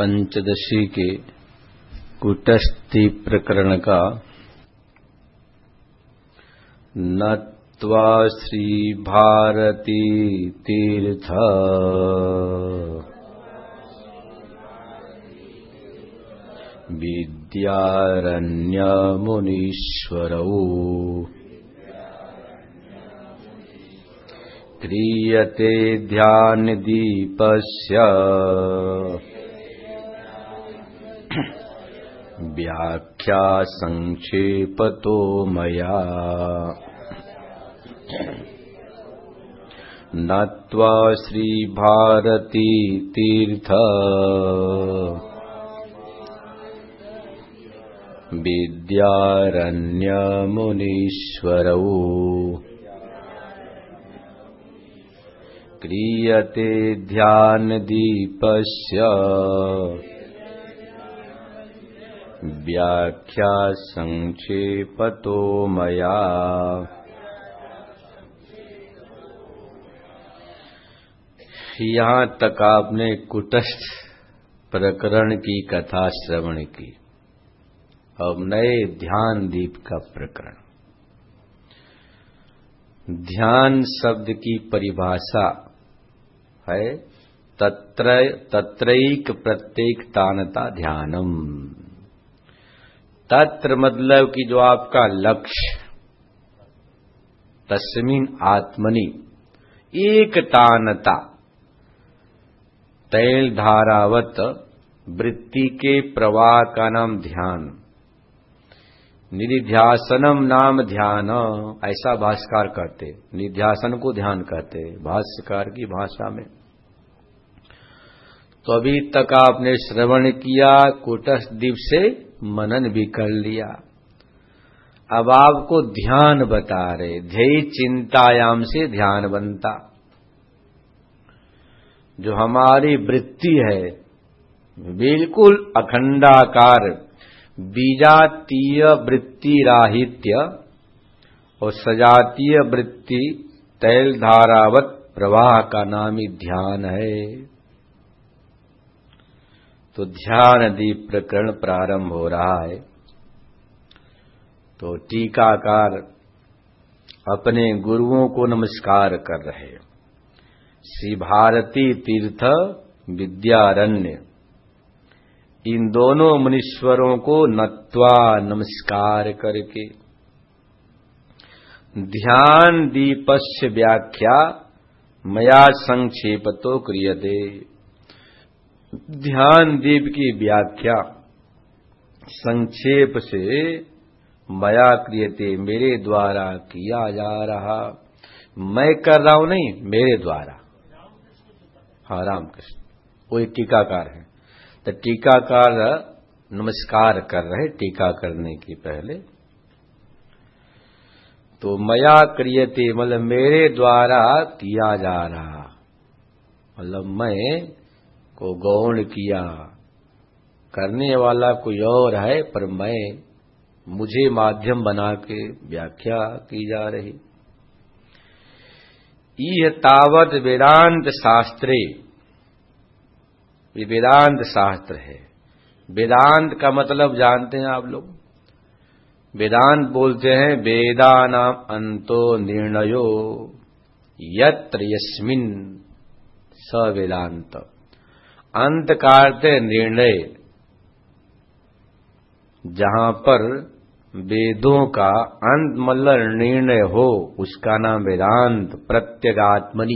पंचदशी के कूटस्थी प्रकरण का नत्वा श्री भारती तीर्थ विद्यारण्य मुनीश्वरौ क्रियते ध्यान दीपस्य व्याख्या संक्षेपतो मया नत्वा श्री भारती तीर्थ विद्यारण्य मुनीश्वरौ क्रियते ध्यान दीपस्य व्याख्या संक्षेपतो मया। यहाँ तक आपने कुटस्थ प्रकरण की कथा श्रवण की। अब नए ध्यान दीप का प्रकरण। ध्यान शब्द की परिभाषा है तत्रैक प्रत्येक तानता ध्यानम। तत्र मतलब कि जो आपका लक्ष्य, तस्मिन आत्मनि एक तानता, तैल धारावत वृत्ति के प्रवाह का नाम ध्यान। निधिध्यासनम नाम ध्यान, ऐसा भाष्यकार कहते। निध्यासन को ध्यान कहते भाष्यकार की भाषा में। तो अभी तक आपने श्रवण किया, कूटस्थ दीप से मनन भी कर लिया। अब आपको ध्यान बता रहे। ध्येय चिंतायाम से ध्यान बनता। जो हमारी वृत्ति है बिल्कुल अखंडाकार, बीजातीय वृत्ति राहित्य और सजातीय वृत्ति तैल धारावत प्रवाह का नाम ही ध्यान है। तो ध्यान दीप प्रकरण प्रारंभ हो रहा है। तो टीकाकार अपने गुरुओं को नमस्कार कर रहे। श्री भारती तीर्थ विद्यारण्य, इन दोनों मुनीश्वरों को नत्वा नमस्कार करके ध्यान दीपस्य व्याख्या मया संक्षेपतो क्रियते। ध्यान दीप की व्याख्या संक्षेप से मया क्रियते, मेरे द्वारा किया जा रहा। मैं कर रहा हूं नहीं, मेरे द्वारा। हाँ, रामकृष्ण वो एक टीकाकार है। तो टीकाकार नमस्कार कर रहे टीका करने की पहले। तो मया क्रियते मतलब मेरे द्वारा किया जा रहा, मतलब मैं को गौण किया। करने वाला कोई और है, पर मुझे माध्यम बना के व्याख्या की जा रही। यह तावत वेदांत शास्त्रे, ये वेदांत शास्त्र है। वेदांत का मतलब जानते हैं आप लोग? वेदांत बोलते हैं वेदानाम अंतो निर्णयो यत्र यस्मिन् स वेदांत। अंत का अर्थ है निर्णय, जहां पर वेदों का अंत मतलब निर्णय हो, उसका नाम वेदांत। प्रत्यगात्मनि,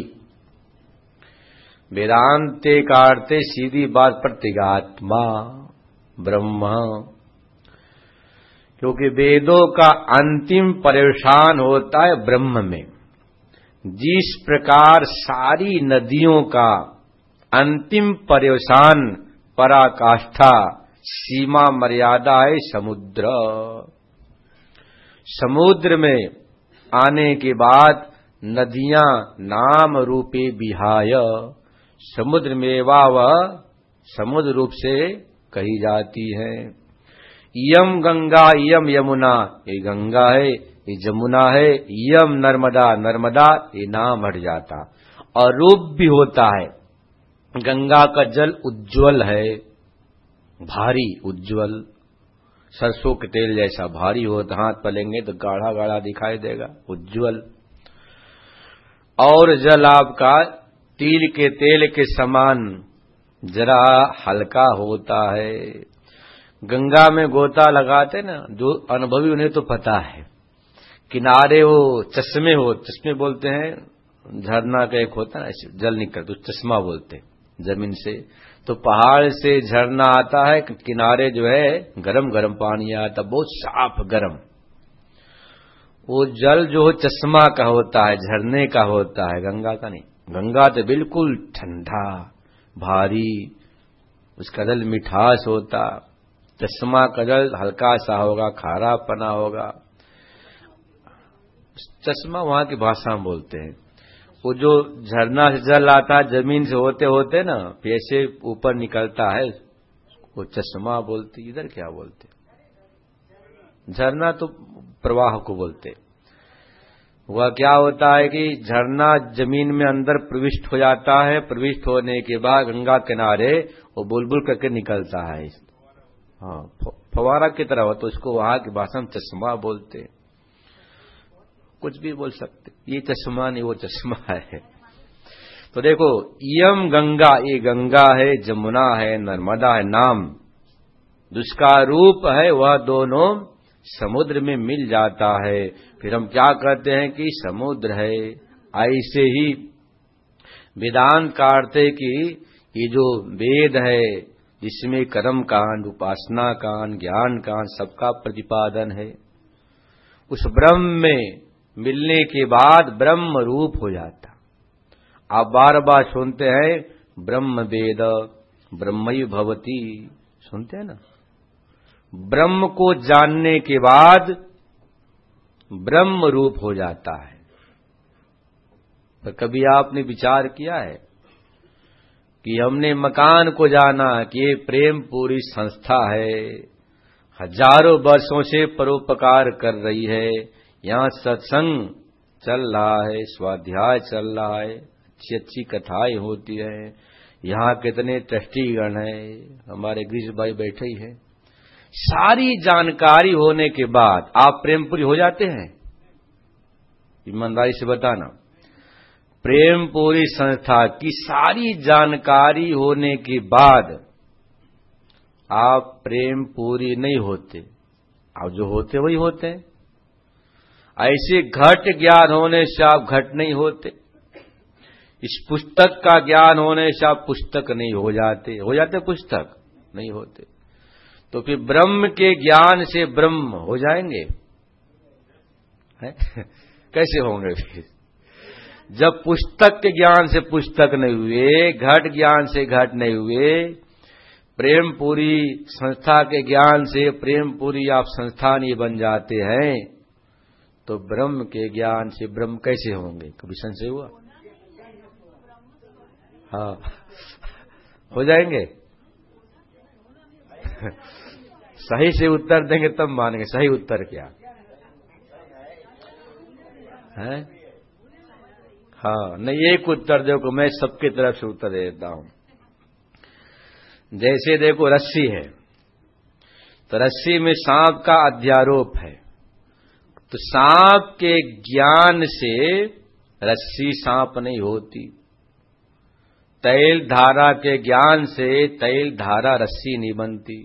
वेदांते का अर्थ सीधी बात प्रत्यगात्मा ब्रह्म। क्योंकि वेदों का अंतिम पर्यवसान होता है ब्रह्म में। जिस प्रकार सारी नदियों का अंतिम पर्यवसान, पराकाष्ठा, सीमा मर्यादा है समुद्र। समुद्र में आने के बाद नदियां नाम रूपे विहाय, समुद्र में वह समुद्र रूप से कही जाती है। यम गंगा यम यमुना, ये गंगा है, ये जमुना है। यम नर्मदा, नर्मदा ये नाम हट जाता। और रूप भी होता है। गंगा का जल उज्ज्वल है, भारी उज्जवल, सरसों के तेल जैसा भारी हो, हाथ पलेंगे तो गाढ़ा गाढ़ा दिखाई देगा, उज्जवल। और जल आपका तिल के तेल के समान जरा हल्का होता है। गंगा में गोता लगाते ना, जो अनुभवी उन्हें तो पता है, किनारे वो चश्मे बोलते हैं, झरना का एक होता है ना, जल निकल तो चश्मा बोलते जमीन से। तो पहाड़ से झरना आता है, किनारे जो है गरम गरम पानी आता, बहुत साफ गरम। वो जल जो चश्मा का होता है, झरने का होता है, गंगा का नहीं। गंगा तो बिल्कुल ठंडा भारी, उसका जल मिठास होता। चश्मा का जल हल्का सा होगा, खारापना होगा। चश्मा वहां की भाषा में बोलते हैं। वो जो झरना से जल आता है, जमीन से होते होते ना फिर ऐसे ऊपर निकलता है, वो चश्मा बोलते। इधर क्या बोलते? झरना तो प्रवाह को बोलते। वह क्या होता है कि झरना जमीन में अंदर प्रविष्ट हो जाता है, प्रविष्ट होने के बाद गंगा किनारे वो बुलबुल करके निकलता है। हाँ, फवारा की तरह हो, तो उसको वहां की भाषा में चश्मा बोलते। कुछ भी बोल सकते, ये चश्मा नहीं वो चश्मा है। तो देखो, यम गंगा, ये गंगा है, जमुना है, नर्मदा है, नाम जिसका रूप है वह दोनों समुद्र में मिल जाता है। फिर हम क्या कहते हैं कि समुद्र है। ऐसे ही वेदांत का अर्थ है कि ये जो वेद है, जिसमें कर्म कांड, उपासना कांड, ज्ञान कांड सबका प्रतिपादन है, उस ब्रह्म में मिलने के बाद ब्रह्म रूप हो जाता। आप बार बार सुनते हैं ब्रह्म वेद ब्रह्मैव भवति, सुनते हैं ना। ब्रह्म को जानने के बाद ब्रह्म रूप हो जाता है। पर कभी आपने विचार किया है कि हमने मकान को जाना कि ये प्रेम पूरी संस्था है, हजारों वर्षों से परोपकार कर रही है, यहां सत्संग चल रहा है, स्वाध्याय चल रहा है, अच्छी अच्छी कथाएं होती है, यहां कितने ट्रस्टीगण हैं, हमारे गिरीश भाई बैठे ही हैं। सारी जानकारी होने के बाद आप प्रेमपुरी हो जाते हैं? ईमानदारी से बताना। प्रेमपुरी संस्था की सारी जानकारी होने के बाद आप प्रेमपुरी नहीं होते। आप जो होते वही होते हैं। ऐसे घट ज्ञान होने से आप घट नहीं होते। इस पुस्तक का ज्ञान होने से आप पुस्तक नहीं हो जाते। हो जाते पुस्तक नहीं होते। तो फिर ब्रह्म के ज्ञान से ब्रह्म हो जाएंगे? कैसे होंगे फिर? जब पुस्तक के ज्ञान से पुस्तक नहीं हुए, घट ज्ञान से घट नहीं हुए, प्रेमपुरी संस्था के ज्ञान से प्रेमपुरी आप संस्था नहीं बन जाते हैं, तो ब्रह्म के ज्ञान से ब्रह्म कैसे होंगे? कभी संशय हुआ? हाँ, हो जाएंगे। सही से उत्तर देंगे तब मानेंगे। सही उत्तर क्या है? हाँ, नहीं, एक उत्तर देखो, मैं सबकी तरफ से उत्तर देता हूं। जैसे देखो, रस्सी है, तो रस्सी में सांप का अध्यारोप है, तो सांप के ज्ञान से रस्सी सांप नहीं होती। तैल धारा के ज्ञान से तैल धारा रस्सी नहीं बनती।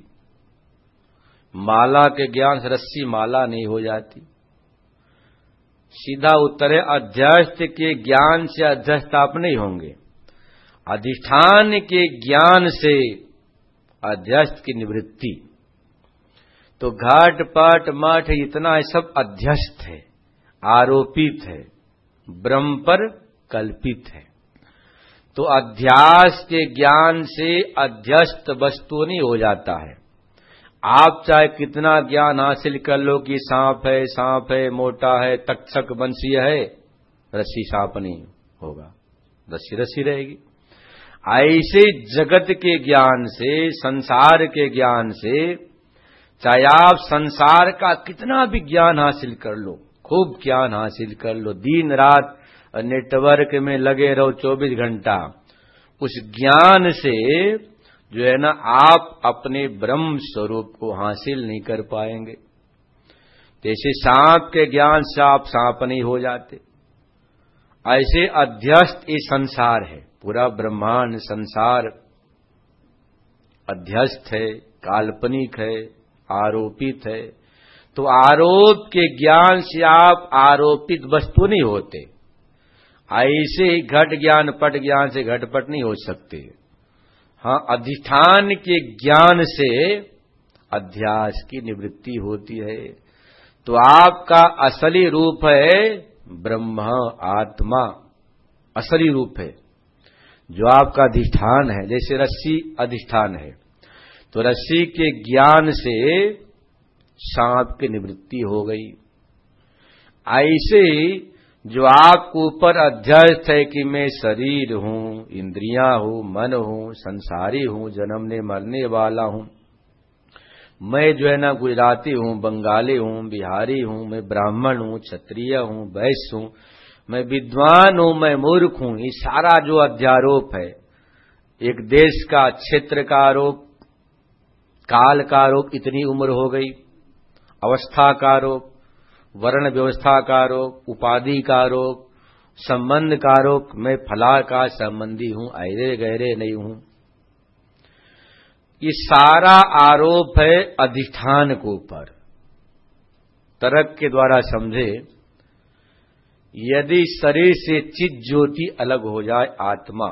माला के ज्ञान से रस्सी माला नहीं हो जाती। सीधा उत्तर है, अध्यस्त के ज्ञान से अध्यस्त आप नहीं होंगे। अधिष्ठान के ज्ञान से अध्यस्त की निवृत्ति। तो घाट पाट मठ इतना है, सब अध्यस्त है, आरोपित है, ब्रह्म पर कल्पित है। तो अध्यास के ज्ञान से अध्यस्त वस्तु नहीं हो जाता है। आप चाहे कितना ज्ञान हासिल कर लो कि सांप है, मोटा है, तक्षक वंशीय है, रस्सी सांप नहीं होगा, रस्सी रस्सी रहेगी। ऐसे जगत के ज्ञान से, संसार के ज्ञान से, चाहे आप संसार का कितना भी ज्ञान हासिल कर लो, खूब ज्ञान हासिल कर लो, दिन रात नेटवर्क में लगे रहो 24 घंटा, उस ज्ञान से जो है ना आप अपने ब्रह्म स्वरूप को हासिल नहीं कर पाएंगे। जैसे सांप के ज्ञान से आप सांप नहीं हो जाते, ऐसे अध्यस्त ये संसार है, पूरा ब्रह्मांड संसार अध्यस्त है, काल्पनिक है, आरोपित है। तो आरोप के ज्ञान से आप आरोपित वस्तु नहीं होते। ऐसे ही घट ज्ञान पट ज्ञान से घटपट नहीं हो सकते। हाँ, अधिष्ठान के ज्ञान से अध्यास की निवृत्ति होती है। तो आपका असली रूप है ब्रह्म, आत्मा असली रूप है, जो आपका अधिष्ठान है। जैसे रस्सी अधिष्ठान है, तो रस्सी के ज्ञान से सांप की निवृत्ति हो गई। ऐसे जो आपके ऊपर अध्यस्त है कि मैं शरीर हूं, इंद्रियां हूं, मन हूं, संसारी हूं, जन्मने मरने वाला हूं, मैं जो है ना गुजराती हूं, बंगाली हूं, बिहारी हूं, मैं ब्राह्मण हूं, क्षत्रिय हूं, वैश्य हूं, मैं विद्वान हूं, मैं मूर्ख हूं, ये सारा जो अध्यारोप है, एक देश का क्षेत्र का आरोप, काल का आरोप, इतनी उम्र हो गई, अवस्था का आरोप, वर्ण व्यवस्था का आरोप, उपाधि का आरोप, संबंध का आरोप, मैं फला का संबंधी हूं, ऐरे गहरे नहीं हूं। ये सारा आरोप है अधिष्ठान के ऊपर। तर्क के द्वारा समझे, यदि शरीर से चित ज्योति अलग हो जाए आत्मा,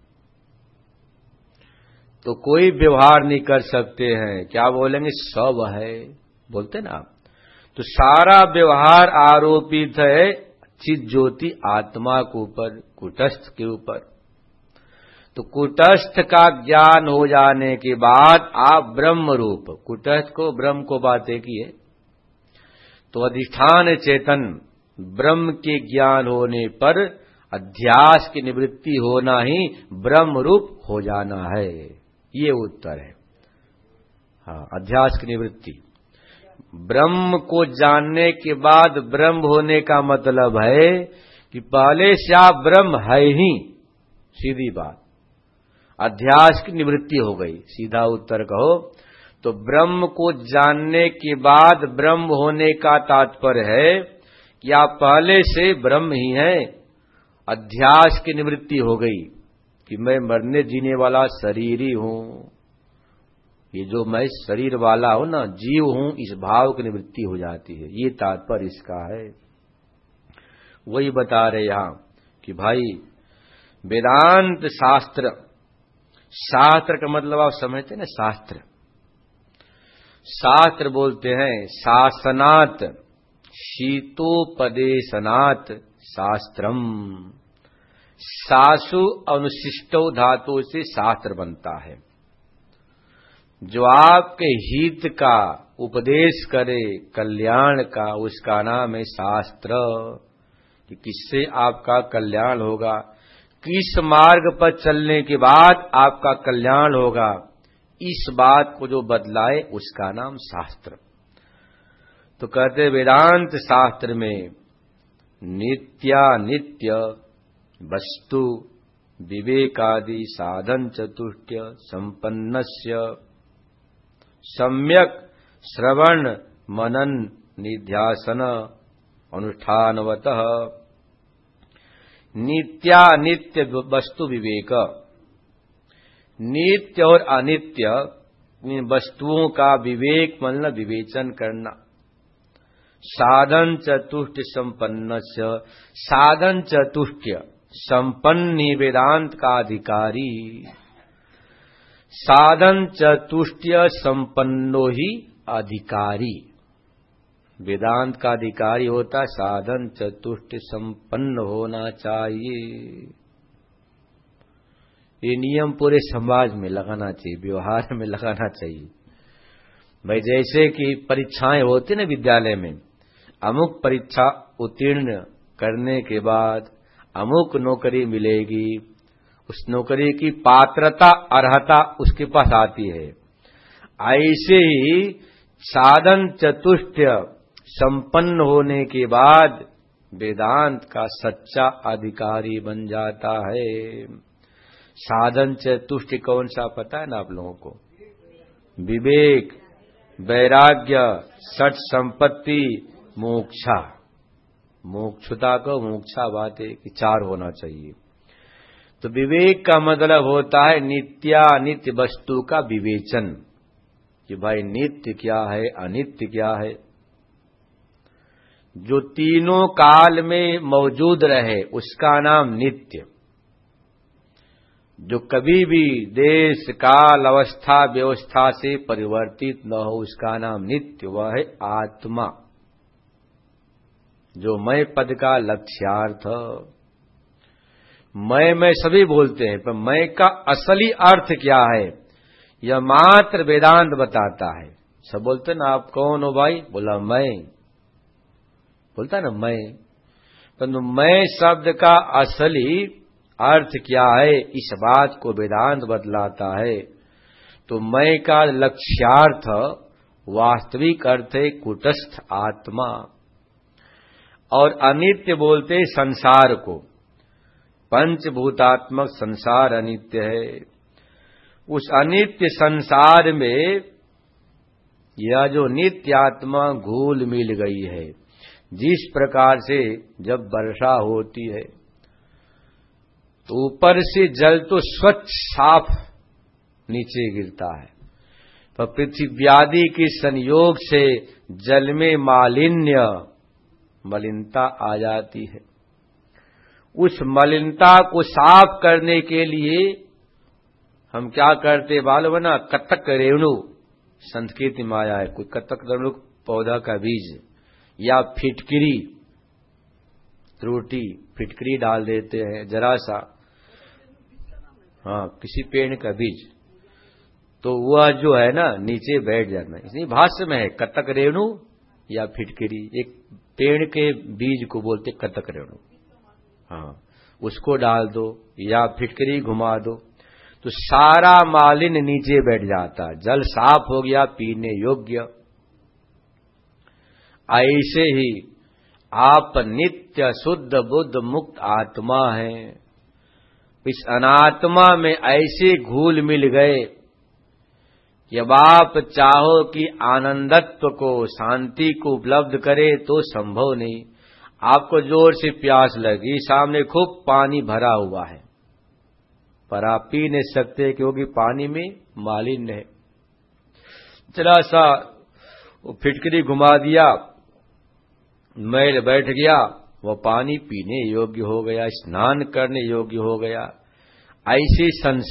तो कोई व्यवहार नहीं कर सकते हैं। क्या बोलेंगे? सब है बोलते ना आप। तो सारा व्यवहार आरोपित है चित ज्योति आत्मा के ऊपर, कूटस्थ के ऊपर। तो कूटस्थ का ज्ञान हो जाने के बाद आप ब्रह्म रूप, कूटस्थ को ब्रह्म को बातें की है, तो अधिष्ठान चेतन ब्रह्म के ज्ञान होने पर अध्यास की निवृत्ति होना ही ब्रह्म रूप हो जाना है। ये उत्तर है। हाँ, अध्यास की निवृत्ति। ब्रह्म को जानने के बाद ब्रह्म होने का मतलब है कि पहले से आप ब्रह्म है ही, सीधी बात। अध्यास की निवृत्ति हो गई, सीधा उत्तर कहो तो ब्रह्म को जानने के बाद ब्रह्म होने का तात्पर्य है कि आप पहले से ब्रह्म ही हैं। अध्यास की निवृत्ति हो गई कि मैं मरने जीने वाला शरीर ही हूं, ये जो मैं शरीर वाला हूं ना, जीव हूं, इस भाव की निवृत्ति हो जाती है। ये तात्पर्य इसका है। वही बता रहे यहां कि भाई वेदांत शास्त्र, शास्त्र का मतलब आप समझते हैं ना, शास्त्र, शास्त्र बोलते हैं शासनात् शीतोपदेशनात् शास्त्रम। सासु अनुशिष्टो धातु से शास्त्र बनता है। जो आपके हित का उपदेश करे, कल्याण का, उसका नाम है शास्त्र। कि किससे आपका कल्याण होगा, किस मार्ग पर चलने के बाद आपका कल्याण होगा, इस बात को जो बदलाए उसका नाम शास्त्र। तो कहते वेदांत शास्त्र में नित्यानित्य वस्तु विवेकादि साधन चतुष्टय संपन्नस्य सम्यक श्रवण मनन निध्यासन अनुष्ठानवतः नित्यानित्य वस्तु विवेक, नित्य और अनित्य इन वस्तुओं का विवेक मतलब विवेचन करना। साधन चतुष्ट संपन्नस्य, साधन चतुष्टय संपन्न वेदांत का अधिकारी। साधन चतुष्टय संपन्नो ही अधिकारी, वेदांत का अधिकारी होता साधन चतुष्ट संपन्न होना चाहिए। ये नियम पूरे समाज में लगाना चाहिए, व्यवहार में लगाना चाहिए। भाई जैसे कि परीक्षाएं होती ना विद्यालय में, अमुक परीक्षा उत्तीर्ण करने के बाद अमुक नौकरी मिलेगी, उस नौकरी की पात्रता अर्हता उसके पास आती है। ऐसे ही साधन चतुष्टय संपन्न होने के बाद वेदांत का सच्चा अधिकारी बन जाता है। साधन चतुष्टय कौन सा पता है ना आप लोगों को? विवेक, वैराग्य, सठ संपत्ति, मोक्षा। मोक्षता को मोक्षा बात है कि 4 होना चाहिए। तो विवेक का मतलब होता है नित्यानित्य वस्तु का विवेचन, कि भाई नित्य क्या है, अनित्य क्या है। जो तीनों काल में मौजूद रहे उसका नाम नित्य। जो कभी भी देश काल अवस्था व्यवस्था से परिवर्तित न हो उसका नाम नित्य, वह है आत्मा। जो मैं पद का लक्ष्यार्थ, मैं सभी बोलते हैं, पर मैं का असली अर्थ क्या है यह मात्र वेदांत बताता है। सब बोलते ना आप कौन हो भाई? बोला मैं, बोलता ना मैं। परंतु मैं शब्द का असली अर्थ क्या है इस बात को वेदांत बतलाता है। तो मैं का लक्ष्यार्थ वास्तविक अर्थ है कूटस्थ आत्मा। और अनित्य बोलते संसार को, पंचभूतात्मक संसार अनित्य है। उस अनित्य संसार में यह जो नित्य आत्मा घुल मिल गई है, जिस प्रकार से जब वर्षा होती है तो ऊपर से जल तो स्वच्छ साफ नीचे गिरता है, पर पृथ्वी आदि के संयोग से जल में मलिनता आ जाती है। उस मलिनता को साफ करने के लिए हम क्या करते मालूम ना? कतक रेणु संस्कृत में आया है, कोई कतक रेणु पौधा का बीज या फिटकरी, त्रुटि फिटकरी डाल देते हैं जरा सा, हाँ किसी पेड़ का बीज, तो वह जो है ना नीचे बैठ जाना। इसलिए भाष्य में है कतक रेणु या फिटकरी, एक पेड़ के बीज को बोलते कतक रेणु। हाँ उसको डाल दो या फिटकरी घुमा दो तो सारा मालिन्य नीचे बैठ जाता, जल साफ हो गया पीने योग्य। ऐसे ही आप नित्य शुद्ध बुद्ध मुक्त आत्मा हैं। इस अनात्मा में ऐसे घुल मिल गए कि अब आप चाहो कि आनंदत्व को, शांति को उपलब्ध करे तो संभव नहीं। आपको जोर से प्यास लगी, सामने खूब पानी भरा हुआ है, पर आप पी नहीं सकते क्योंकि पानी में मालिन्य है। जरा सा वो फिटकरी घुमा दिया, मैल बैठ गया, वो पानी पीने योग्य हो गया, स्नान करने योग्य हो गया। ऐसे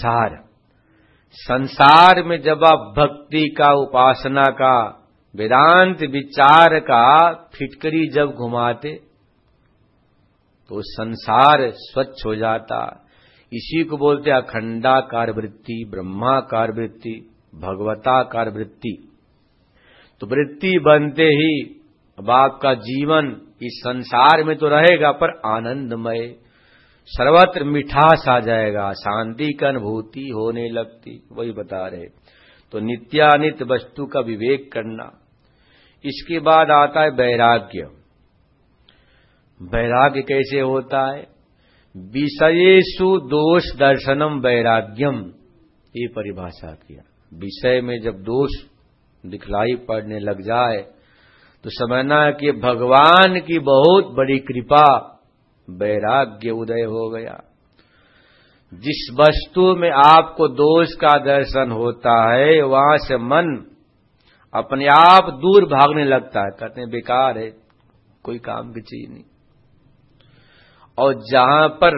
संसार में जब आप भक्ति का, उपासना का, वेदांत विचार का फिटकरी जब घुमाते तो संसार स्वच्छ हो जाता। इसी को बोलते अखंडाकार वृत्ति, ब्रह्माकार वृत्ति, भगवताकार वृत्ति। तो वृत्ति बनते ही अब आपका जीवन इस संसार में तो रहेगा पर आनंदमय, सर्वत्र मिठास आ जाएगा, शांति की अनुभूति होने लगती। वही बता रहे। तो नित्यानित्य वस्तु का विवेक करना। इसके बाद आता है वैराग्य। वैराग्य कैसे होता है? विषयेषु दोष दर्शनम वैराग्यम, ये परिभाषा किया। विषय में जब दोष दिखलाई पड़ने लग जाए तो समझना है कि भगवान की बहुत बड़ी कृपा, वैराग्य उदय हो गया। जिस वस्तु में आपको दोष का दर्शन होता है वहां से मन अपने आप दूर भागने लगता है, कहते हैं बेकार है, कोई काम की चीज नहीं। और जहां पर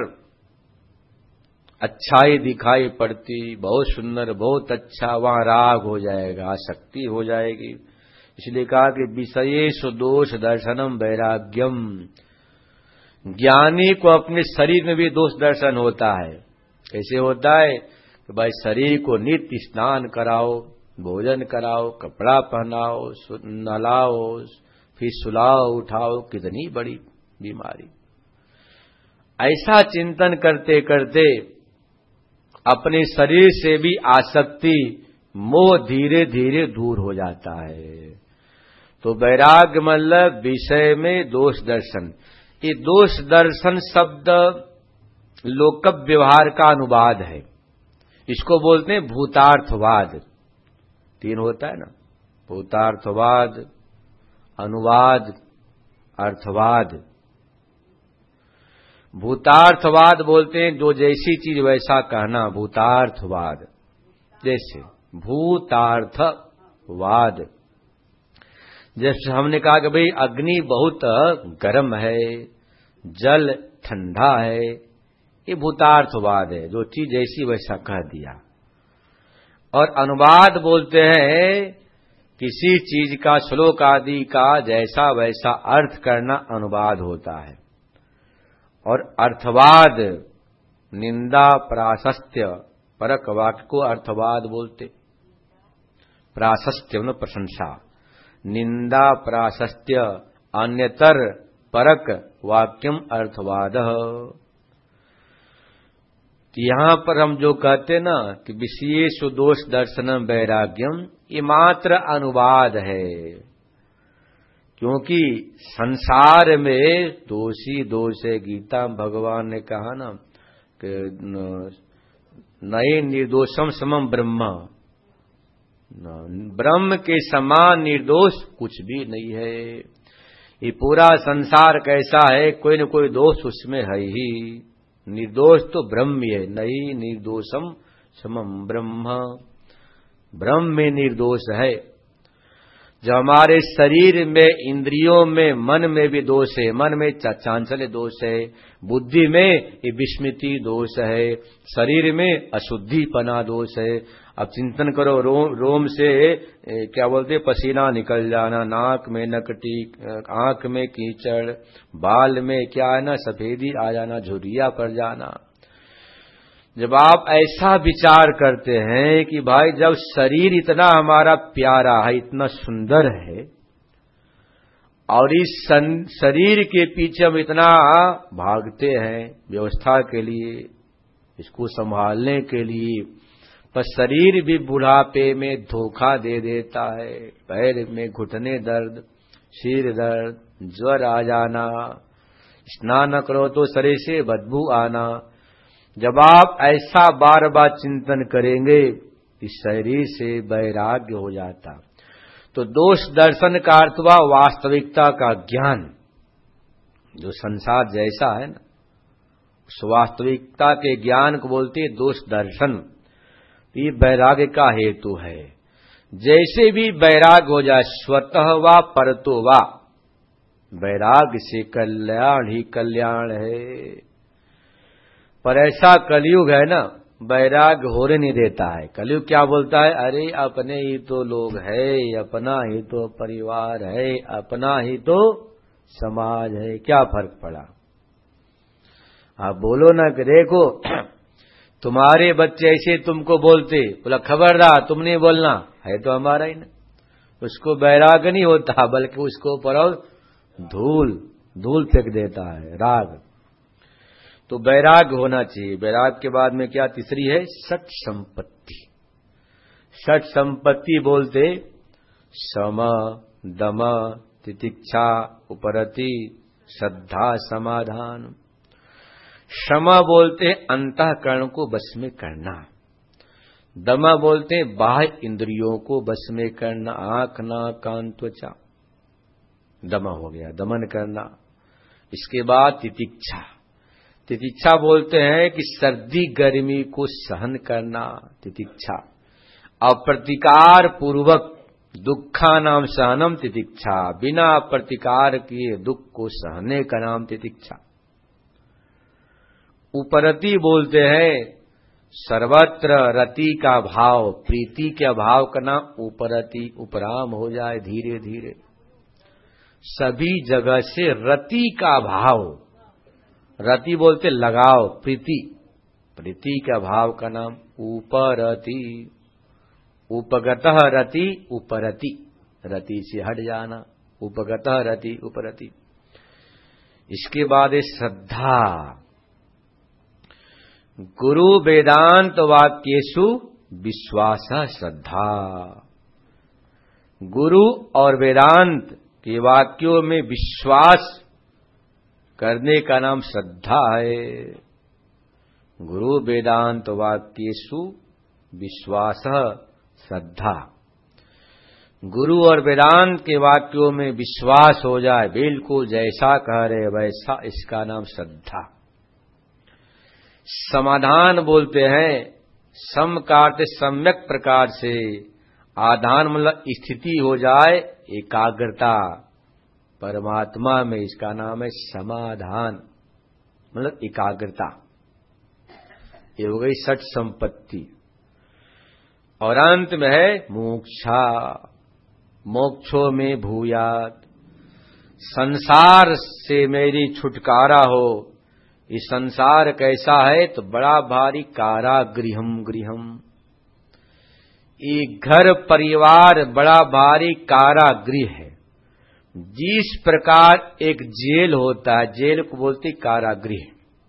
अच्छाई दिखाई पड़ती, बहुत सुंदर, बहुत अच्छा, वहां राग हो जाएगा, आसक्ति हो जाएगी। इसलिए कहा कि विषयेषु दोष दर्शनम वैराग्यम। ज्ञानी को अपने शरीर में भी दोष दर्शन होता है। कैसे होता है? कि भाई शरीर को नित्य स्नान कराओ, भोजन कराओ, कपड़ा पहनाओ, नहलाओ, फिर सुलाओ, उठाओ, कितनी बड़ी बीमारी। ऐसा चिंतन करते करते अपने शरीर से भी आसक्ति, मोह धीरे धीरे दूर हो जाता है। तो वैराग्य मतलब विषय में दोष दर्शन। ये दोष दर्शन शब्द लोक व्यवहार का अनुवाद है, इसको बोलते हैं भूतार्थवाद। 3 होता है ना, भूतार्थवाद, अनुवाद, अर्थवाद। भूतार्थवाद बोलते हैं जो जैसी चीज वैसा कहना, भूतार्थवाद। जैसे भूतार्थवाद, जैसे हमने कहा कि भाई अग्नि बहुत गर्म है, जल ठंडा है, ये भूतार्थवाद है, जो चीज जैसी वैसा कह दिया। और अनुवाद बोलते हैं किसी चीज का, श्लोक आदि का जैसा वैसा अर्थ करना अनुवाद होता है। और अर्थवाद निंदा प्राशस्त्य परक वाक्य को अर्थवाद बोलते। प्राशस्त्य मतलब प्रशंसा, निंदा प्राशस्त्य अन्यतर परक वाक्यम अर्थवाद। यहां पर हम जो कहते ना कि विशेष दोष दर्शनम वैराग्यम, ये मात्र अनुवाद है, क्योंकि संसार में दोषी दोष है। गीता में भगवान ने कहा ना कि नये निर्दोषम समम ब्रह्म, ब्रह्म के समान निर्दोष कुछ भी नहीं है। ये पूरा संसार कैसा है, कोई न कोई दोष उसमें है ही। निर्दोष तो ब्रह्म ही है, नहीं निर्दोषम समम ब्रह्म, ब्रह्म में निर्दोष है। जो हमारे शरीर में, इंद्रियों में, मन में भी दोष है, मन में चांचल्य दोष है, बुद्धि में ये विस्मृति दोष है, शरीर में अशुद्धिपना दोष है। अब चिंतन करो, रोम से क्या बोलते पसीना निकल जाना, नाक में नकटी, आंख में कीचड़, बाल में क्या है ना सफेदी आ जाना, झुर्रिया पड़ जाना। जब आप ऐसा विचार करते हैं कि भाई जब शरीर इतना हमारा प्यारा है, इतना सुंदर है, और इस शरीर के पीछे हम इतना भागते हैं व्यवस्था के लिए, इसको संभालने के लिए, पर शरीर भी बुढ़ापे में धोखा दे देता है। पैर में घुटने दर्द, सिर दर्द, ज्वर आ जाना, स्नान करो तो शरीर से बदबू आना। जब आप ऐसा बार बार चिंतन करेंगे, इस शरीर से वैराग्य हो जाता। तो दोष दर्शन का अर्थ हुआ वास्तविकता का ज्ञान। जो संसार जैसा है ना, उस वास्तविकता के ज्ञान को बोलते हैं दोष दर्शन। ये वैराग्य का हेतु है। जैसे भी वैराग्य हो जाए, स्वतः वा परतो वा, वैराग्य से कल्याण ही कल्याण है। पर ऐसा कलयुग है ना, वैराग्य होने नहीं देता है। कलयुग क्या बोलता है, अरे अपने ही तो लोग है, अपना ही तो परिवार है, अपना ही तो समाज है, क्या फर्क पड़ा। आप बोलो ना कि देखो तुम्हारे बच्चे ऐसे तुमको बोलते, बोला खबरदार तुम नहीं बोलना, है तो हमारा ही ना। उसको वैराग्य नहीं होता, बल्कि उसको पर धूल फेंक देता है, राग। तो वैराग्य होना चाहिए। वैराग्य के बाद में क्या तीसरी है, षट संपत्ति। षट संपत्ति बोलते सम, दम, तितिक्षा, उपरति, श्रद्धा, समाधान। शम बोलते अंतःकरण को बस में करना। दम बोलते बाह्य इंद्रियों को बस में करना, आंख, नाक, कान, त्वचा, दम हो गया, दमन करना। इसके बाद तितिक्षा। तितिक्षा बोलते हैं कि सर्दी गर्मी को सहन करना, तितिक्षा। अप्रतिकार पूर्वक दुखा नाम सहनम तितिक्षा, बिना प्रतिकार किए दुख को सहने का नाम तितिक्षा। उपरति बोलते हैं सर्वत्र रति का भाव, प्रीति के भाव का नाम उपरति, उपराम हो जाए धीरे धीरे, सभी जगह से रति का भाव। रति बोलते लगाव, प्रीति, प्रीति का भाव का नाम उपरति। उपगतः रति उपरति, रति से हट जाना, उपगतः रति उपरति। इसके बाद है श्रद्धा। गुरु वेदांत वाक्येषु विश्वास श्रद्धा। गुरु और वेदांत के वाक्यों में विश्वास करने का नाम श्रद्धा है। गुरु वेदांत वाक्येषु विश्वास श्रद्धा। गुरु और वेदांत के वाक्यों में विश्वास हो जाए, बिल्कुल जैसा कह रहे वैसा, इसका नाम श्रद्धा। समाधान बोलते हैं, सम का अर्थ सम्यक प्रकार से, आधान मतलब स्थिति हो जाए, एकाग्रता परमात्मा में, इसका नाम है समाधान मतलब एकाग्रता। ये हो गई षट संपत्ति। और अंत में है मोक्षा, मोक्षो में भूयात, संसार से मेरी छुटकारा हो। इस संसार कैसा है तो बड़ा भारी कारागृहम गृहम, ये घर परिवार बड़ा भारी कारागृह है। जिस प्रकार एक जेल होता है, जेल को बोलते कारागृह,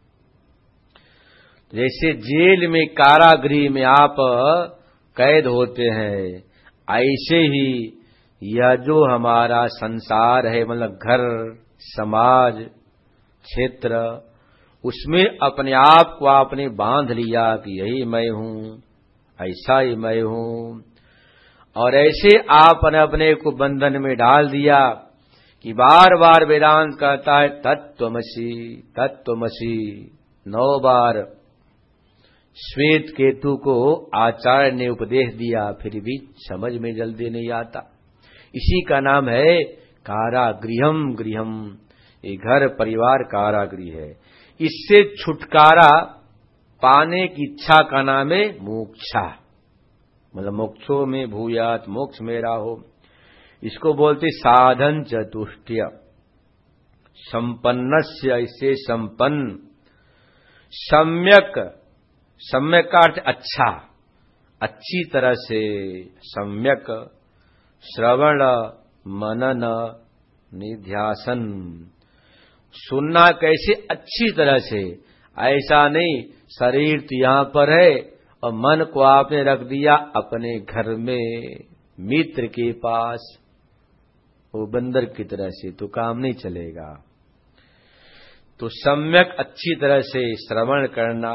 जैसे जेल में कारागृह में आप कैद होते हैं, ऐसे ही यह जो हमारा संसार है मतलब घर समाज क्षेत्र, उसमें अपने आप को आपने बांध लिया कि यही मैं हूं, ऐसा ही मैं हूं, और ऐसे आपने अपने को बंधन में डाल दिया कि बार बार वेदांत कहता है तत्त्वमसि तत्त्वमसि। 9 बार श्वेत केतु को आचार्य ने उपदेश दिया, फिर भी समझ में जल्दी नहीं आता। इसी का नाम है कारागृहम गृहम, ये घर परिवार कारागृह है। इससे छुटकारा पाने की इच्छा का नाम है मोक्षा, मतलब मोक्षो में भूयात, मोक्ष मेरा हो। इसको बोलते साधन चतुष्टय। संपन्नस्य, इससे संपन्न, सम्यक, सम्यक का अर्थ अच्छा, अच्छी तरह से, सम्यक श्रवण मनन निध्यासन, सुनना कैसे अच्छी तरह से, ऐसा नहीं शरीर तो यहां पर है और मन को आपने रख दिया अपने घर में मित्र के पास, वो बंदर की तरह से, तो काम नहीं चलेगा। तो सम्यक अच्छी तरह से श्रवण करना,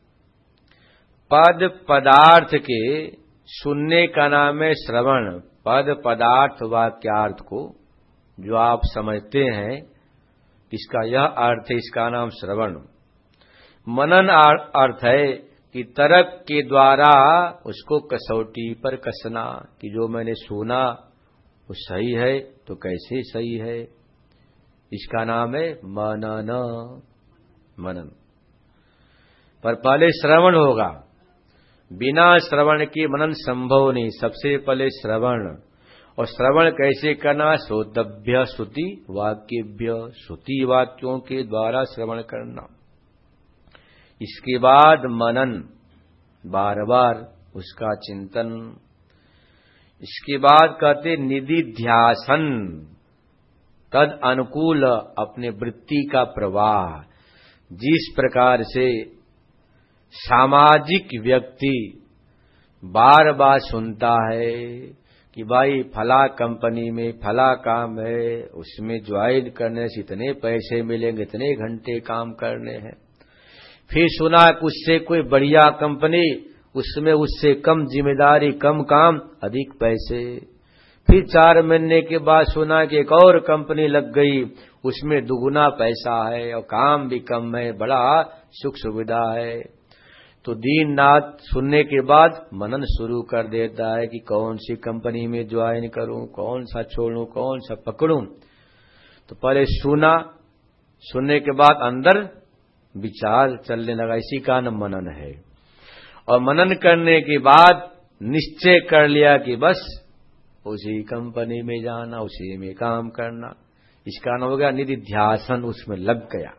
पद पदार्थ के सुनने का नाम है श्रवण। पद पदार्थ वाक्यार्थ को जो आप समझते हैं इसका यह अर्थ है, इसका नाम श्रवण। मनन अर्थ है कि तर्क के द्वारा उसको कसौटी पर कसना, कि जो मैंने सुना वो सही है तो कैसे सही है, इसका नाम है मनन। मनन पर पहले श्रवण होगा, बिना श्रवण के मनन संभव नहीं। सबसे पहले श्रवण, और श्रवण कैसे करना, श्रोतभ्य श्रुति वाक्यभ्य, श्रुति वाक्यों के द्वारा श्रवण करना। इसके बाद मनन, बार बार उसका चिंतन। इसके बाद कहते निधिध्यासन, तद अनुकूल अपने वृत्ति का प्रवाह। जिस प्रकार से सामाजिक व्यक्ति बार बार सुनता है कि भाई फला कंपनी में फला काम है, उसमें ज्वाइन करने से इतने पैसे मिलेंगे, इतने घंटे काम करने हैं। फिर सुना कि उससे कोई बढ़िया कंपनी, उसमें उससे कम जिम्मेदारी, कम काम, अधिक पैसे। फिर 4 महीने के बाद सुना कि एक और कंपनी लग गई, उसमें दुगुना पैसा है और काम भी कम है, बड़ा सुख सुविधा है। तो दिन रात सुनने के बाद मनन शुरू कर देता है कि कौन सी कंपनी में ज्वाइन करूं, कौन सा छोड़ूं, कौन सा पकड़ूं। तो पहले सुना, सुनने के बाद अंदर विचार चलने लगा, इसी का नाम मनन है। और मनन करने के बाद निश्चय कर लिया कि बस उसी कंपनी में जाना, उसी में काम करना। इसका नाम हो गया निधिध्यासन, उसमें लग गया।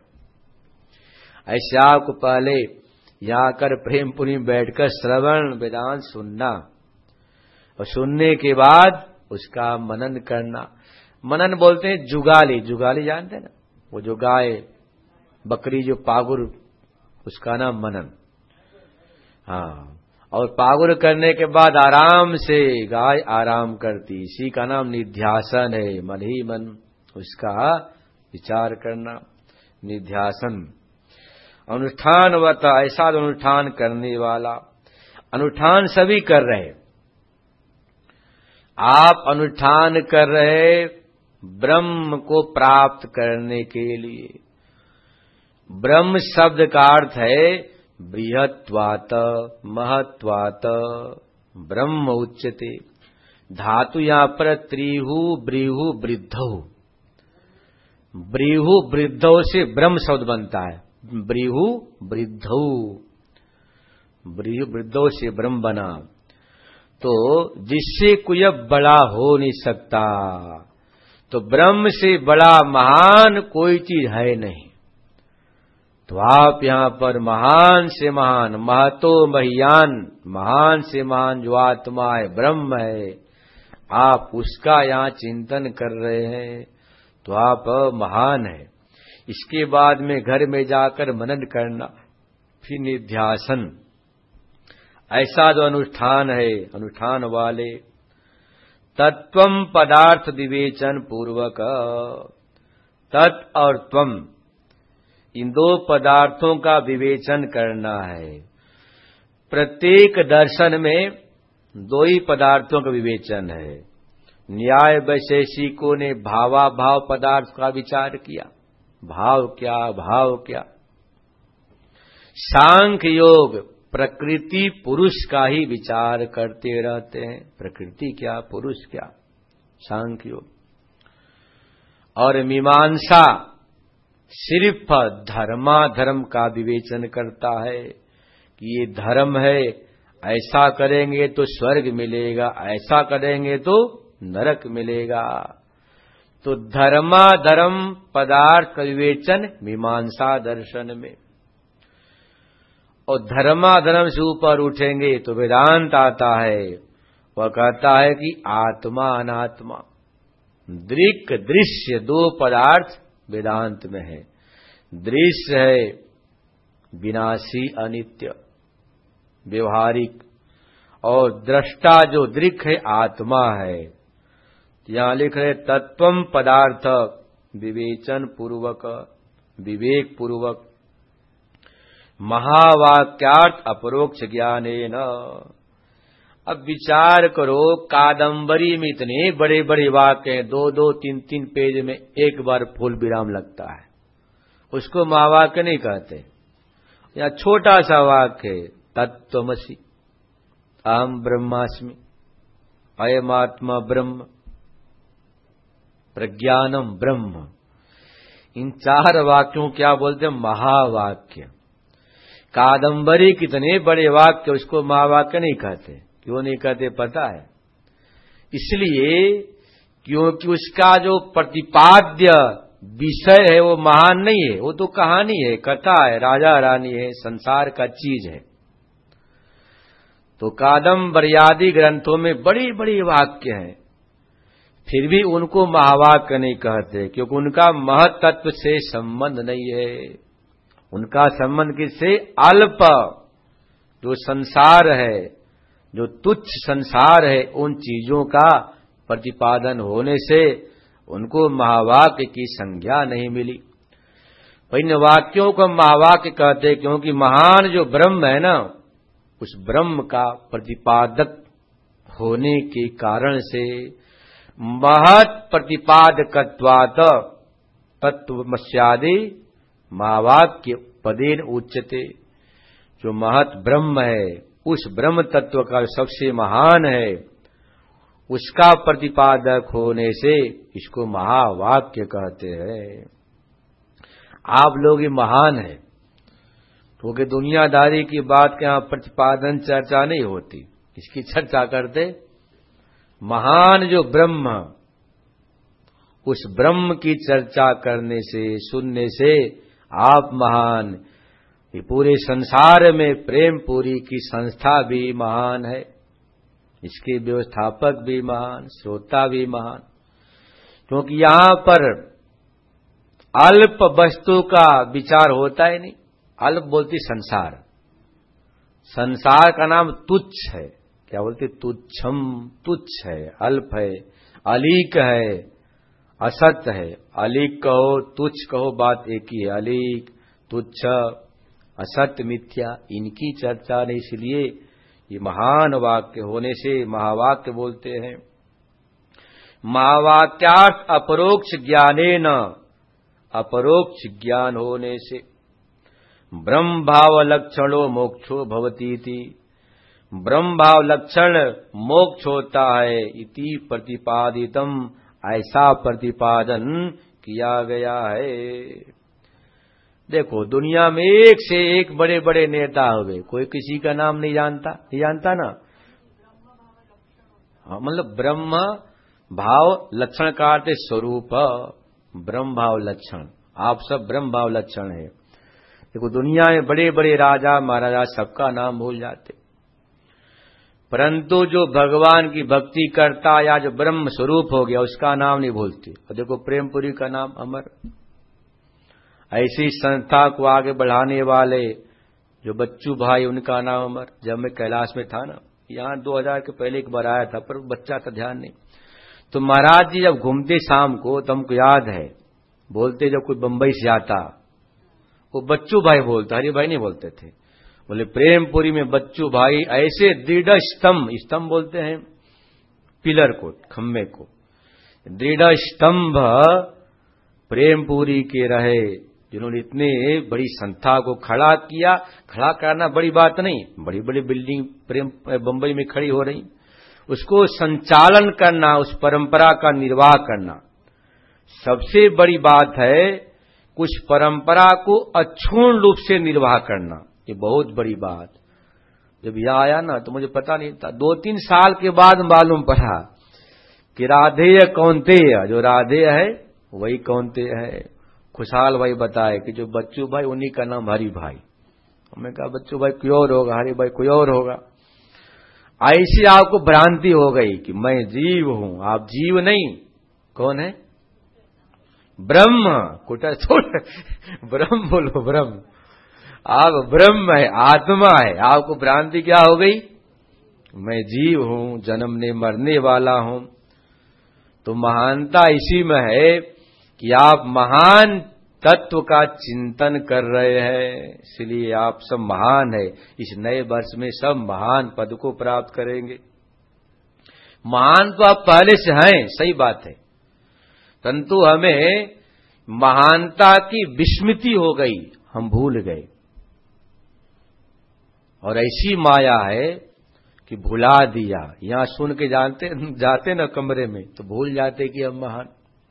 ऐसे आपको पहले यहाँ कर प्रेमपुरी बैठकर श्रवण वेदांत सुनना, और सुनने के बाद उसका मनन करना। मनन बोलते हैं जुगाली, जुगाली जानते हैं ना, वो जो गाय बकरी जो पागुर, उसका नाम मनन। हाँ, और पागुर करने के बाद आराम से गाय आराम करती, इसी का नाम निध्यासन है। मन ही मन उसका विचार करना, निध्यासन। अनुष्ठानवत, ऐसा अनुष्ठान करने वाला। अनुष्ठान सभी कर रहे, आप अनुष्ठान कर रहे ब्रह्म को प्राप्त करने के लिए। ब्रह्म शब्द का अर्थ है बृहत्वात महत्वात ब्रह्म उच्यते। धातु यहां पर त्रिहु ब्रीहु वृद्धौ, ब्रीहु वृद्धौ से ब्रह्म शब्द बनता है। ब्रीहु वृद्धौ, ब्रीहु वृद्धौ से ब्रह्म बना। तो जिससे कोई अब बड़ा हो नहीं सकता, तो ब्रह्म से बड़ा महान कोई चीज है नहीं। तो आप यहां पर महान से महान, महतो महियान, महान से महान जो आत्मा है ब्रह्म है, आप उसका यहां चिंतन कर रहे हैं, तो आप महान है। इसके बाद में घर में जाकर मनन करना, फिर निध्यासन, ऐसा जो अनुष्ठान है, अनुष्ठान वाले तत्वम पदार्थ विवेचन पूर्वक, तत् और त्वम इन दो पदार्थों का विवेचन करना है। प्रत्येक दर्शन में दो ही पदार्थों का विवेचन है। न्याय वैशेषिकों ने भावाभाव पदार्थ का विचार किया, भाव क्या भाव क्या। सांख्य योग प्रकृति पुरुष का ही विचार करते रहते हैं, प्रकृति क्या पुरुष क्या, सांख्य योग। और मीमांसा सिर्फ धर्माधर्म का विवेचन करता है कि ये धर्म है, ऐसा करेंगे तो स्वर्ग मिलेगा, ऐसा करेंगे तो नरक मिलेगा। तो धर्माधर्म पदार्थ का विवेचन मीमांसा दर्शन में। और धर्माधर्म से ऊपर उठेंगे तो वेदांत आता है, वह कहता है कि आत्मा अनात्मा, दृक् दृश्य दो पदार्थ वेदांत में है। दृश्य है विनाशी अनित्य व्यवहारिक, और दृष्टा जो दृक् है आत्मा है। यहां लिख रहे तत्वम पदार्थ विवेचन पूर्वक, विवेक पूर्वक, महावाक्यार्थ अपरोक्ष ज्ञानेन। अब विचार करो, कादंबरी में इतने बड़े बड़े वाक्य हैं, 2-2, 3-3 पेज में एक बार फूल विराम लगता है, उसको महावाक्य नहीं कहते। या छोटा सा वाक्य है तत्त्वमसि अहम ब्रह्मास्मि, अयमात्मा ब्रह्म, प्रज्ञानम ब्रह्म। इन 4 वाक्यों क्या बोलते हैं? महावाक्य। कादंबरी कितने बड़े वाक्य, उसको महावाक्य नहीं कहते। क्यों नहीं कहते पता है? इसलिए क्योंकि उसका जो प्रतिपाद्य विषय है वो महान नहीं है, वो तो कहानी है, कथा है, राजा रानी है, संसार का चीज है। तो कादंबर्यादि ग्रंथों में बड़ी बड़ी वाक्य हैं, फिर भी उनको महावाक्य नहीं कहते, क्योंकि उनका महत्त्व से संबंध नहीं है। उनका संबंध किससे? अल्प जो संसार है, जो तुच्छ संसार है, उन चीजों का प्रतिपादन होने से उनको महावाक्य की संज्ञा नहीं मिली। इन वाक्यों को महावाक्य कहते, क्योंकि महान जो ब्रह्म है ना, उस ब्रह्म का प्रतिपादक होने के कारण से महत् प्रतिपादकत्वात् तत्वमस्यादि महावाक्य पदेन उच्यते। जो महत् ब्रह्म है, उस ब्रह्म तत्व का सबसे महान है, उसका प्रतिपादक होने से इसको महावाक्य कहते हैं। आप लोग ये महान है, क्योंकि दुनियादारी की बात के यहां प्रतिपादन चर्चा नहीं होती, इसकी चर्चा करते महान जो ब्रह्म, उस ब्रह्म की चर्चा करने से, सुनने से आप महान। ये पूरे संसार में प्रेमपुरी की संस्था भी महान है, इसके व्यवस्थापक भी महान, श्रोता भी महान, क्योंकि यहां पर अल्प वस्तु का विचार होता ही नहीं। अल्प बोलती संसार, संसार का नाम तुच्छ है। क्या बोलते? तुच्छम, तुच्छ है, अल्प है, अलीक है, असत है। अलीक कहो, तुच्छ कहो, बात एक ही है। अलीक, तुच्छ, असत, मिथ्या, इनकी चर्चा नहीं, इसलिए ये महान वाक्य होने से महावाक्य बोलते हैं। महावाक्यार्थ अपरोक्ष ज्ञानेन, अपरोक्ष ज्ञान होने से ब्रह्म भाव लक्षणो मोक्षो भवतीति, ब्रह्म भाव लक्षण मोक्ष होता है इति प्रतिपादितम, ऐसा प्रतिपादन किया गया है। देखो दुनिया में एक से एक बड़े बड़े नेता हुए, कोई किसी का नाम नहीं जानता ना। मतलब ब्रह्म भाव लक्षण का अर्थ स्वरूप, ब्रह्म भाव लक्षण, आप सब ब्रह्म भाव लक्षण है। देखो दुनिया में बड़े बड़े राजा महाराजा सबका नाम भूल जाते, परंतु जो भगवान की भक्ति करता या जो ब्रह्म स्वरूप हो गया उसका नाम नहीं भूलते। और देखो प्रेमपुरी का नाम अमर। ऐसी संस्था को आगे बढ़ाने वाले जो बच्चू भाई, उनका नाम अमर। जब मैं कैलाश में था ना, यहाँ 2000 के पहले एक बार आया था, पर बच्चा था ध्यान नहीं। तो महाराज जी जब घूमते शाम को, तो हमको याद है, बोलते जब कोई बंबई से आता, वो बच्चू भाई बोलता, हरि भाई नहीं बोलते थे। बोले प्रेमपुरी में बच्चू भाई ऐसे दृढ़ स्तंभ, स्तंभ बोलते हैं पिलर को, खम्बे को, दृढ़ स्तंभ प्रेमपुरी के रहे, जिन्होंने इतने बड़ी संस्था को खड़ा किया। खड़ा करना बड़ी बात नहीं, बड़ी बड़ी बिल्डिंग प्रेम बंबई में खड़ी हो रही, उसको संचालन करना, उस परंपरा का निर्वाह करना सबसे बड़ी बात है। कुछ परंपरा को अक्षुण्ण रूप से निर्वाह करना, ये बहुत बड़ी बात। जब यहां आया ना तो मुझे पता नहीं था, 2-3 साल के बाद मालूम पड़ा कि राधेय कौनतेय, जो राधेय है वही कौनतेय है। खुशहाल भाई बताए कि जो बच्चू भाई उन्हीं का नाम हरि भाई। हमने कहा बच्चू भाई कोई और होगा, हरि भाई कोई और होगा। ऐसी आपको भ्रांति हो गई कि मैं जीव हूं, आप जीव नहीं। कौन है? ब्रह्म। कुटा छोड़, ब्रह्म बोलो, ब्रह्म। आप ब्रह्म है, आत्मा है। आपको भ्रांति क्या हो गई? मैं जीव हूं, जन्मने मरने वाला हूं। तो महानता इसी में है कि आप महान तत्व का चिंतन कर रहे हैं, इसलिए आप सब महान है। इस नए वर्ष में सब महान पद को प्राप्त करेंगे। महान तो आप पहले से हैं, सही बात है, परंतु हमें महानता की विस्मृति हो गई, हम भूल गए। और ऐसी माया है कि भुला दिया। यहां सुन के जाते ना कमरे में, तो भूल जाते कि हम महान।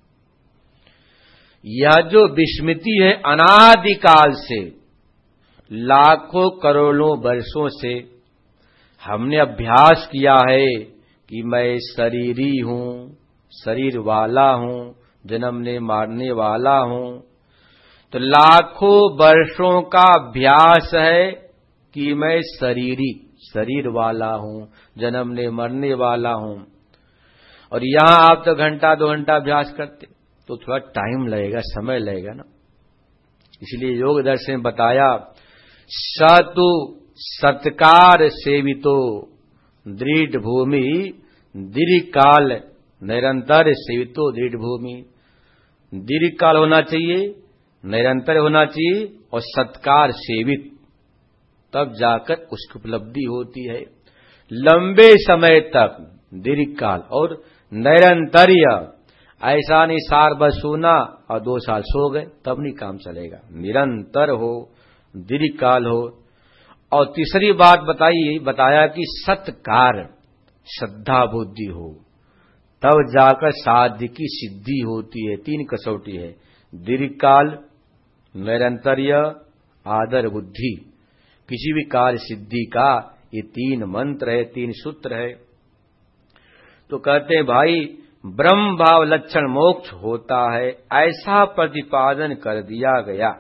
यह जो विस्मृति है अनादिकाल से, लाखों करोड़ों वर्षों से हमने अभ्यास किया है कि मैं शरीरी हूं, शरीर वाला हूं, जन्मने मारने वाला हूं। तो लाखों वर्षों का अभ्यास है कि मैं शरीर वाला हूं, जन्मने मरने वाला हूं। और यहां आप तो घंटा 2 घंटा अभ्यास करते, तो थोड़ा टाइम लगेगा, समय लगेगा ना। इसलिए योग दर्शन में बताया, सतु सत्कार सेवितो दृढ़ भूमि, दीर्घ काल निरंतर सेवितो दृढ़ भूमि। दीर्घ काल होना चाहिए, निरंतर होना चाहिए, और सत्कार सेवित, तब जाकर उसकी उपलब्धि होती है। लंबे समय तक दीर्घ काल और निरंतर्य, ऐसा नहीं साल भर सोना और 2 साल सो गए, तब नहीं काम चलेगा। निरंतर हो, दीर्घ काल हो। और तीसरी बात बताया कि सत्कार, श्रद्धा बुद्धि हो, तब जाकर साध्य की सिद्धि होती है। 3 कसौटी है, दीर्घ काल, निरंतर्य, आदर बुद्धि। किसी भी कार्य सिद्धि का ये 3 मंत्र है, 3 सूत्र है। तो कहते हैं भाई ब्रह्म भाव लक्षण मोक्ष होता है, ऐसा प्रतिपादन कर दिया गया।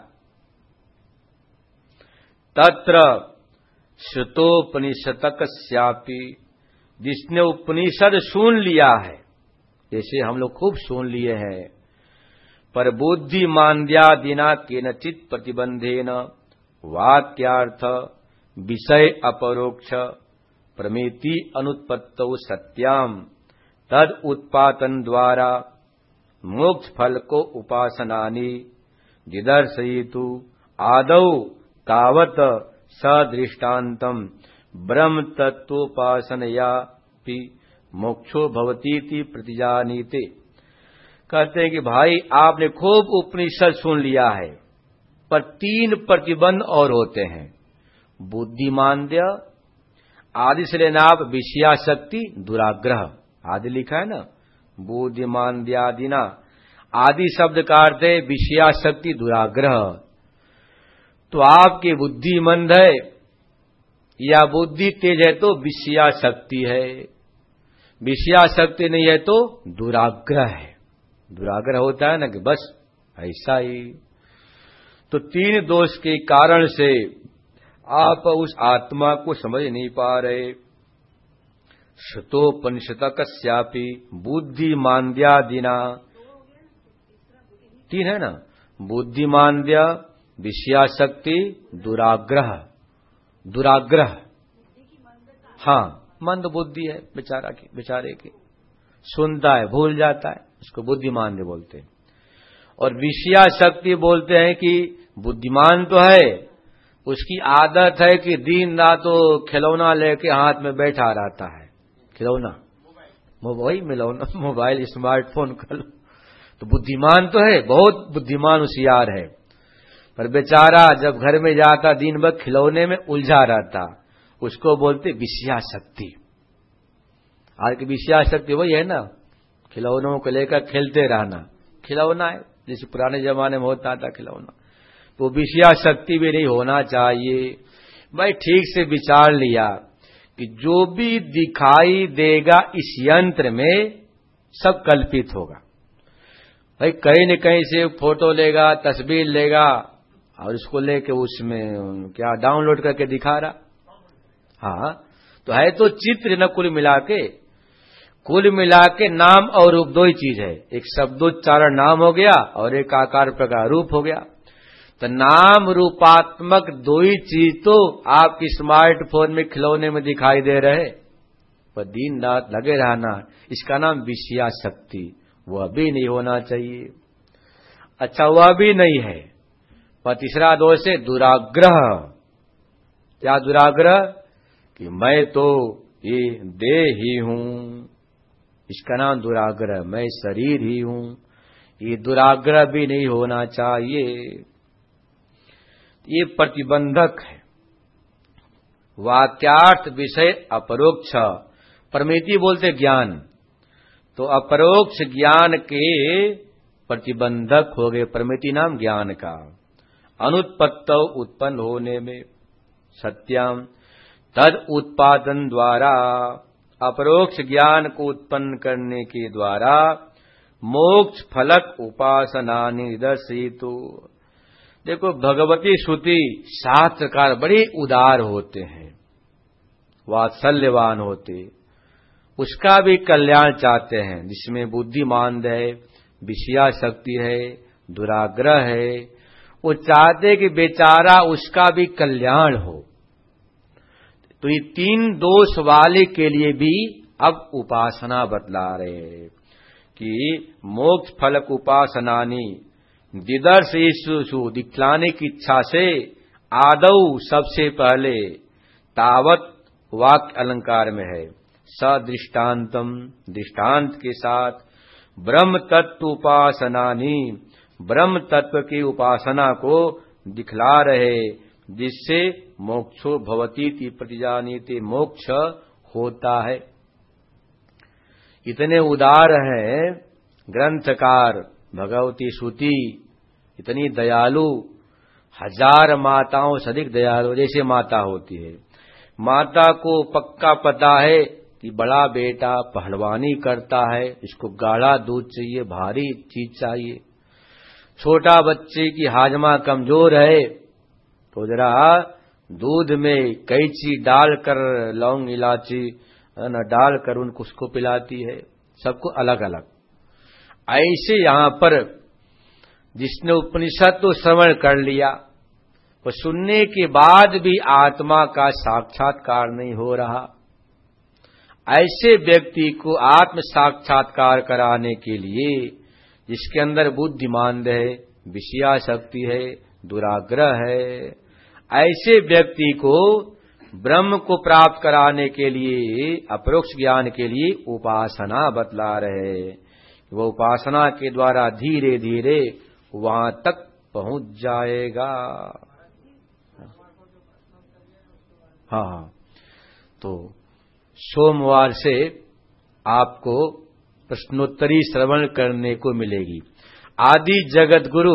तत्र श्रुतोपनिषदक स्यापि, जिसने उपनिषद सुन लिया है, जैसे हम लोग खूब सुन लिए हैं, पर बुद्धि मान्द्यादिना केनचित प्रतिबंधेन वाक्यार्थ विषय अपरोक्ष प्रमेति अनुत्पत्तौ सत्याम तद उत्पादन द्वारा मोक्ष फल को उपासनानि दिदर्शयितु आदौ तावत सदृष्टान्तम ब्रह्म तत्वोपासनया पि मोक्षो भवतीति प्रतिजानीते। कहते हैं कि भाई आपने खूब उपनिषद सुन लिया है, पर 3 प्रतिबंध और होते हैं। बुद्धिमांद्य आदि से लेना आप विषयाशक्ति, दुराग्रह आदि लिखा है ना, बुद्धिमांद्यादिना। आदि शब्द का अर्थ है विषयाशक्ति, दुराग्रह। तो आपकी बुद्धि मंद है या बुद्धि तेज है तो विषयाशक्ति है, विषयाशक्ति नहीं है तो दुराग्रह है। दुराग्रह होता है ना कि बस ऐसा ही। तो 3 दोष के कारण से आप उस आत्मा को समझ नहीं पा रहे। शतोपनिषद कस्यापि बुद्धिमांद्यादिना, 3 है ना, बुद्धिमांद्य, विषयाशक्ति, दुराग्रह। दुराग्रह हाँ, मंद बुद्धि है बेचारे की, सुनता है भूल जाता है, उसको बुद्धिमांद्य बोलते हैं। और विषयाशक्ति बोलते हैं कि बुद्धिमान तो है, उसकी आदत है कि दिन रात तो खिलौना लेके हाथ में बैठा रहता है। खिलौना, वही मिलौना, मोबाइल, स्मार्टफोन कर लो। तो बुद्धिमान तो है, बहुत बुद्धिमान होशियार है, पर बेचारा जब घर में जाता दिन भर खिलौने में उलझा रहता, उसको बोलते विषयाशक्ति। आज की विषयाशक्ति वही है ना, खिलौनों को लेकर खेलते रहना। खिलौना है जैसे पुराने जमाने में होता था खिलौना। तो विषयाशक्ति भी नहीं होना चाहिए। भाई ठीक से विचार लिया कि जो भी दिखाई देगा इस यंत्र में सब कल्पित होगा। भाई कहीं न कहीं से फोटो लेगा, तस्वीर लेगा और उसको लेके उसमें क्या डाउनलोड करके दिखा रहा। हाँ, तो है तो चित्र न कुल मिला के नाम और रूप 2 ही चीज है। एक शब्दोच्चारण नाम हो गया और एक आकार प्रकार रूप हो गया। तो नाम रूपात्मक 2 ही चीज तो आपकी स्मार्टफोन में खिलौने में दिखाई दे रहे, पर दिन रात लगे रहना, इसका नाम विषयाशक्ति। वह भी नहीं होना चाहिए। अच्छा, वह भी नहीं है। पर तीसरा दोष है दुराग्रह। क्या दुराग्रह? कि मैं तो ये देह ही हूं, इसका नाम दुराग्रह, मैं शरीर ही हूं। ये दुराग्रह भी नहीं होना चाहिए। ये प्रतिबंधक है। वाक्यार्थ विषय अपरोक्ष, प्रमिति बोलते ज्ञान, तो अपरोक्ष ज्ञान के प्रतिबंधक हो गए। प्रमिति नाम ज्ञान का। अनुत्पत्त उत्पन्न होने में, सत्याम तद उत्पादन द्वारा, अपरोक्ष ज्ञान को उत्पन्न करने के द्वारा मोक्ष फलक उपासना निदर्शितो। देखो भगवती श्रुति शास्त्रकार बड़े उदार होते हैं, वात्सल्यवान होते, उसका भी कल्याण चाहते हैं। जिसमें बुद्धिमान है, विषयाशक्ति है, दुराग्रह है, वो चाहते कि बेचारा उसका भी कल्याण हो। तो ये 3 दोष वाले के लिए भी अब उपासना बतला रहे हैं कि मोक्ष फलक उपासनानी दिदर्शेषु, दिखलाने की इच्छा से, आदौ सबसे पहले, तावत वाक्य अलंकार में है, सदृष्टांतम दृष्टांत के साथ, ब्रह्म तत्व उपासनानी, ब्रह्म तत्व की उपासना को दिखला रहे, जिससे मोक्षो भवतीति प्रतिजानीते, मोक्ष होता है। इतने उदार हैं ग्रंथकार, भगवती श्रुति इतनी दयालु, 1000 माताओं से अधिक दयालु जैसे माता होती है। माता को पक्का पता है कि बड़ा बेटा पहलवानी करता है, इसको गाढ़ा दूध चाहिए, भारी चीज चाहिए। छोटा बच्चे की हाजमा कमजोर है तो जरा दूध में कैंची डालकर, लौंग इलायची न डालकर उनको उसको पिलाती है। सबको अलग अलग। ऐसे यहां पर जिसने उपनिषद तो श्रवण कर लिया, वो सुनने के बाद भी आत्मा का साक्षात्कार नहीं हो रहा, ऐसे व्यक्ति को आत्म साक्षात्कार कराने के लिए, जिसके अंदर बुद्धिमान है, विषयाशक्ति है, दुराग्रह है, ऐसे व्यक्ति को ब्रह्म को प्राप्त कराने के लिए, अपरोक्ष ज्ञान के लिए उपासना बतला रहे। वो उपासना के द्वारा धीरे धीरे वहां तक पहुंच जाएगा। हाँ, तो सोमवार से आपको प्रश्नोत्तरी श्रवण करने को मिलेगी। आदि जगत गुरु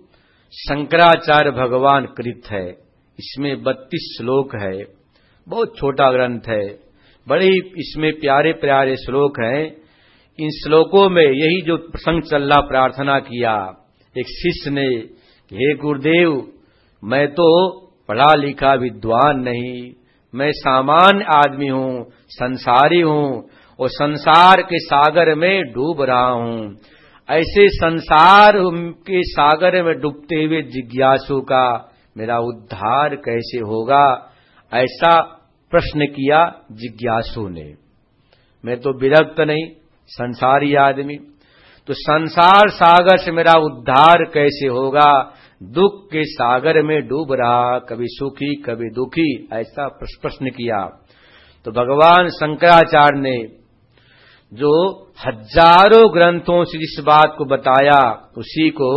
शंकराचार्य भगवान कृत है। इसमें 32 श्लोक है, बहुत छोटा ग्रंथ है, बड़े इसमें प्यारे प्यारे श्लोक हैं। इन श्लोकों में यही जो प्रसंग चल रहा, प्रार्थना किया एक शिष्य ने कि हे गुरुदेव, मैं तो पढ़ा लिखा विद्वान नहीं, मैं सामान्य आदमी हूं, संसारी हूं और संसार के सागर में डूब रहा हूं। ऐसे संसार के सागर में डूबते हुए जिज्ञासु का मेरा उद्धार कैसे होगा, ऐसा प्रश्न किया जिज्ञासु ने। मैं तो विरक्त नहीं, संसारी आदमी, तो संसार सागर से मेरा उद्धार कैसे होगा, दुख के सागर में डूब रहा, कभी सुखी कभी दुखी, ऐसा प्रश्न किया। तो भगवान शंकराचार्य ने जो हजारों ग्रंथों से जिस बात को बताया, उसी को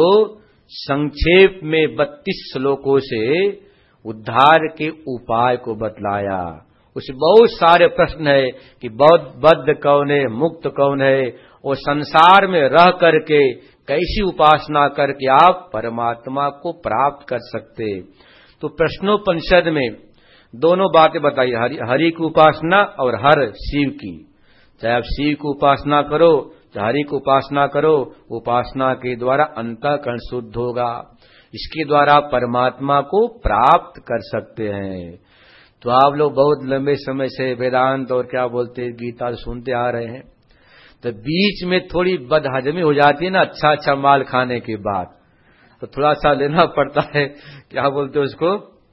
संक्षेप में 32 श्लोकों से उद्धार के उपाय को बतलाया। उसमें बहुत सारे प्रश्न है कि बद्ध कौन है, मुक्त कौन है, और संसार में रह करके कैसी उपासना करके आप परमात्मा को प्राप्त कर सकते। तो प्रश्नोपनिषद में दोनों बातें बताई, हरि की उपासना और हर शिव की। चाहे आप शिव की उपासना करो, चाहे हरि की उपासना करो, उपासना के द्वारा अंतःकरण शुद्ध होगा। इसके द्वारा परमात्मा को प्राप्त कर सकते हैं। तो आप लोग बहुत लंबे समय से वेदांत और क्या बोलते हैं गीता सुनते आ रहे हैं, तो बीच में थोड़ी बदहजमी हो जाती है ना, अच्छा अच्छा माल खाने के बाद, तो थोड़ा सा लेना पड़ता है, क्या बोलते हैं उसको,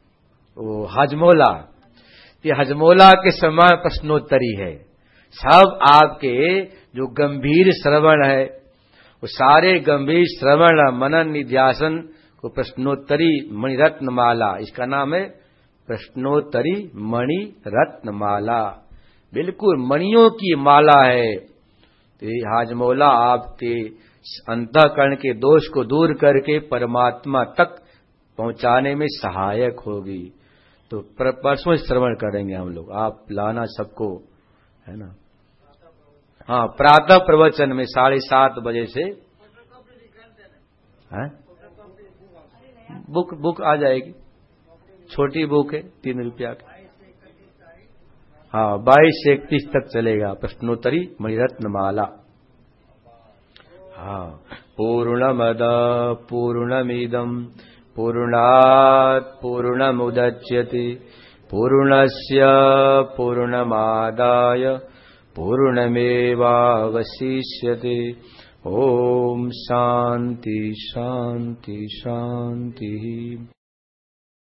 वो हजमोला। ये हजमोला के समान प्रश्नोत्तरी है। सब आपके जो गंभीर श्रवण है, वो सारे गंभीर श्रवण मनन निध्यासन को प्रश्नोत्तरी मणिरत्नमाला, इसका नाम है प्रश्नोत्तरी मणि रत्नमाला। बिल्कुल मणियों की माला है। तो ये हाजमौला आपके अंतःकरण के दोष को दूर करके परमात्मा तक पहुंचाने में सहायक होगी। तो परसों श्रवण करेंगे हम लोग, आप लाना सबको, है ना। हाँ, प्रातः प्रवचन में 7:30 बजे से है? बुक आ जाएगी, छोटी बुक है, 3 रुपया की। हाँ, 22 से 31 तक चलेगा प्रश्नोत्तरी मणिरत्नमाला। हाँ, पूर्णमद पूर्णमिदम् पूर्णात् पूर्णमुदच्यते पूर्णस्य पूर्णमादाय पूर्णमेवावशिष्यते। ओम शांति शांति शांति।